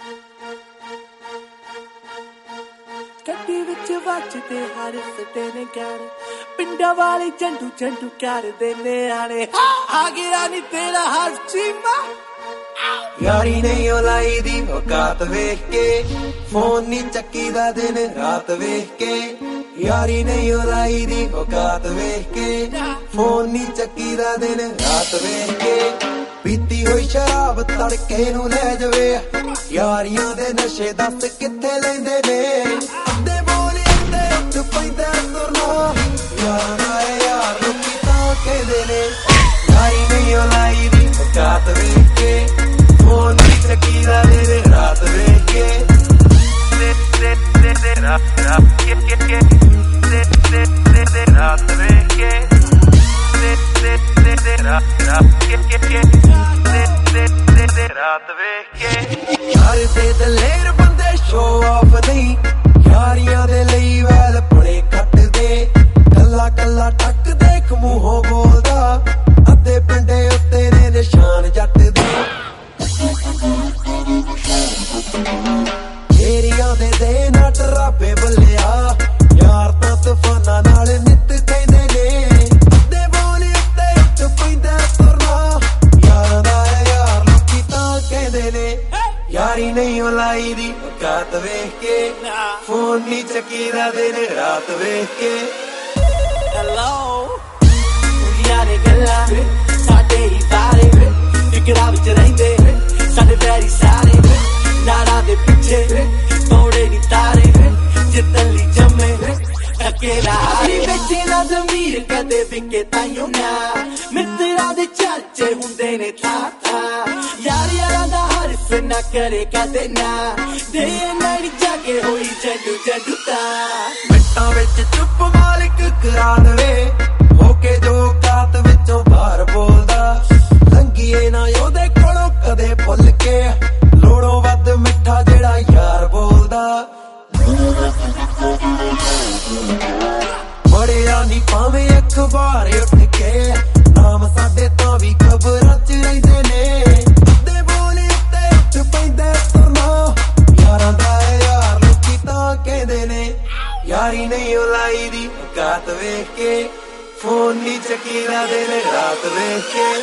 ਗੱਡੀ ਵਿੱਚ ਵੱਜਦੇ ਹਰ ਸਟੇ ਨੇ ਗਾਣੇ ਪਿੰਡਾਂ ਵਾਲੇ ਝੰਡੂ ਝੰਡੂ ਕਰਦੇ ਨੇ ਆਣੇ ਆ ਗਿਆ ਨੀ ਤੇਰਾ ਹਰ ਚੀਮਾ ਯਾਰੀ ਨਹੀਂ ਉਹ ਲਾਈ ਦੀ ਔਕਾਤ ਵੇਖ ਕੇ ਫੋਨ ਨੀ ਚੱਕੀ ਦਾ ਦਿਨ ਰਾਤ ਵੇਖ ਕੇ ਯਾਰੀ ਨਹੀਂ ਉਹ ਲਾਈ ਦੀ ਔਕਾਤ ਵੇਖ ਕੇ ਫੋਨ ਨੀ ਚੱਕੀ ਦਾ ਦਿਨ ਰਾਤ ਵੇਖ ਕੇ ਪੀਤੀ ਹੋਈ ਸ਼ਰਾਬ ਤੜਕੇ ਨੂੰ ਲੈ ਜਾਵੇ ਯਾਰੀਆਂ ਦੇ ਨਸ਼ੇ ਦੱਸ ਕਿੱਥੇ ਲੈਂਦੇ ਨੇ ਅੱਧੇ ਬੋਲੇ ਅੱਧੇ ਉੱਠ ਪੈਂਦਾ ਤੁਰਨਾ ਯਾਰਾਂ ਦਾ ਯਾਰ ਲੋਕੀ ਤਾਂ ਕਹਿੰਦੇ ਨੇ ਯਾਰੀ ਨਹੀਂ ਉਹ ਲਾਈ ਦੀ ਔਕਾਤ ਵੇਖ ਕੇ ਫੋਨ ਨੀ ਚੱਕੀ ਦਾ ਦਿਨ ਰਾਤ ਵੇਖ ਕੇ ਰਾਤ ਵੇਖ ਕੇ ਰਾਤ ਵੇਖ ਕੇ ਯਾਰ ਦੇ ਦਲੇਰ ਬੰਦੇ ਸ਼ੋ ਆਫ ਨਹੀਂ ਯਾਰੀਆਂ ਦੇ ਲਈ ਵੈਲ ਬੜੇ ਕੱਟਦੇ ਕੱਲਾ ਕੱਲਾ ਟੱਕ ਦੇਖ ਮੂੰਹੋਂ ਬੋਲਦਾ ਅੱਧੇ ਪਿੰਡੇ ਉੱਤੇ ਨੇ ਨਿਸ਼ਾਨ ਜੱਟ ਦੇ ਏਰੀਆ ਦੇ ਨਾ ਟਰਾਪੇ ਬੱਲਿਆ ਯਾਰ ਤਾਂ ਤੂਫਾਨਾਂ ਨਾਲ ਨਿੱਤ ਕਹਿੰਦੇ ਨੇ ਅੱਧੇ ਬੋਲੇ ਉੱਤੇ ਉੱਠ ਪੈਂਦਾ ਤੁਰਨਾ ਯਾਰਾਂ ਦਾ ਯਾਰ ਲੋਕੀ ਤਾਂ ਕਹਿੰਦੇ ਨੇ ਯਾਰੀ ਨਹੀਂ ਉਹ ਲਾਈ ਦੀ ਔਕਾਤ ਵੇਖ ਕੇ ਫੋਨ ਨੀ ਚੱਕੀ ਦਾ ਦਿਨ ਰਾਤ ਵੇਖ ਕੇ ਹੈਲੋ ਕੁੜੀਆਂ ਨੇ ਗੱਲਾਂ ਸਾਡੇ ਹੀ ਬਾਰੇ ਫਿਕਰਾਂ ਵਿੱਚ ਰਹਿੰਦੇ ਸਾਡੇ ਵੈਰੀ ਸਾਰੇ ਨਾਰਾਂ ਦੇ ਪਿੱਛੇ ਤੋੜੇ ਨੀ ਤਾਰੇ ਜਿੱਤਨ ਲਈ ਜੰਮੇ ਅਕੇਲਾ ਹਾਰੀ ਵਿੱਚ ਨਾ ਜ਼ਮੀਰ ਕਦੇ ਵਿਕੇ ਤਾਈਓ ਨਾ ਮਿੱਤਰਾਂ ਦੇ ਚਰਚੇ ਹੁੰਦੇ ਨੇ ਥਾਂ ਯਾਰ ਯਾਰਾਂ ਦਾ ਹਰਫ ਨਾ ਕਰੇ ਕਦੇ ਨਾ ਦੇ ਨਹੀਂ ਜਾ ਕੇ ਹੋਈ ਜੱਡੂ ਜੱਡੂ ਤਾਂ ਮਿੰਟਾਂ ਵਿੱਚ ਚੁੱਪ ਮਾਲਕ ਕਰਾ ਦਵੇ ਹੋ ਕੇ ਜੋ ਕਾਤ ਵਿੱਚੋਂ ਬਾਹਰ ਬੋਲਦਾ ਲੰਘੀਏ ਨਾ ਉਹਦੇ ਕੋਲੋਂ ਕਦੇ ਭੁੱਲ ਕੇ ਲੋੜੋਂ ਵੱਧ ਮਿੱਠਾ ਜਿਹੜਾ ਯਾਰ ਬੋਲਦਾ ਬੜਿਆ ਨੀ ਭਾਵੇਂ ਅਖਬਾਰ ਉੱਠ ਕੇ ਨਾਮ ਸਾਡੇ ਤਾਂ ਵੀ ਖਬਰਾਂ ਚ ਰਹਿੰਦੇ ਨੇ ਅੱਧੇ ਬੋਲੇ ਉੱਤੇ ਉੱਠ ਪੈਂਦਾ ਤੁਰਨਾ ਯਾਰਾਂ ਦਾ ਯਾਰ ਲੋਕੀ ਤਾਂ ਕਹਿੰਦੇ ਨੇ ਯਾਰੀ ਨਹੀਂ ਉਹ ਲਾਈ ਦੀ ਔਕਾਤ ਵੇਖ ਕੇ ਫੋਨ ਨੀ ਚੱਕੀ ਦਾ ਦਿਨ ਰਾਤ ਵੇਖ ਕੇ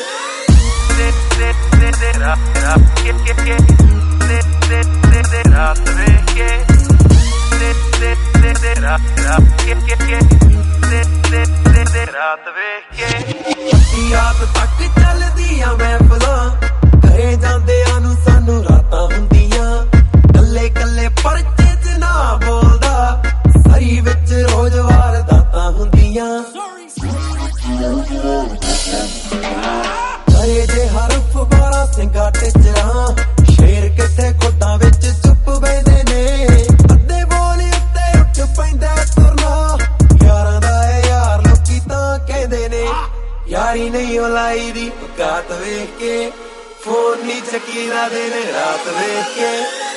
ਰਾਤ ਵੇਖ ਕੇ ਰਾਤ ਵੇਖ ਕੇ ਰਾਤ ਤੱਕ ਚੱਲਦੀਆਂ ਮਹਿਫਲਾਂ ਘਰੇ ਜਾਂਦਿਆਂ ਨੂੰ ਸਾਨੂੰ ਰਾਤਾਂ ਹੁੰਦੀਆਂ ਕੱਲੇ ਕੱਲੇ ਪਰਚੇ ਚ ਨਾ ਬੋਲਦਾ ਸਰੀ ਵਿੱਚ ਰੋਜ਼ ਵਾਰਦਾਤਾਂ ਹੁੰਦੀਆਂ ਘਰੇ ਜੇ ਹਰਫ 12 ਸਿੰਘਾਂ ਟਿਚਰਾਂ ਸ਼ੇਰ ਕਿਤੇ ਖੁੱਡਾਂ ਵਿੱਚ ਚੁੱਪ ਬੈਠੇ ਨੇ ਅੱਧੇ ਬੋਲੇ ਉੱਤੇ ਉੱਠ ਪੈਂਦਾ ਤੁਰਨਾ ਯਾਰਾਂ ਦਾ ਯਾਰ ਲੋਕੀ ਤਾਂ ਕਹਿੰਦੇ ਨੇ ਯਾਰੀ ਨਹੀਂ ਉਹ ਲਾਈ ਦੀ ਔਕਾਤ ਵੇਖ ਕੇ ਫੋਨ ਨੀ ਚੱਕੀ ਦਾ ਦਿਨ ਰਾਤ ਵੇਖ ਕੇ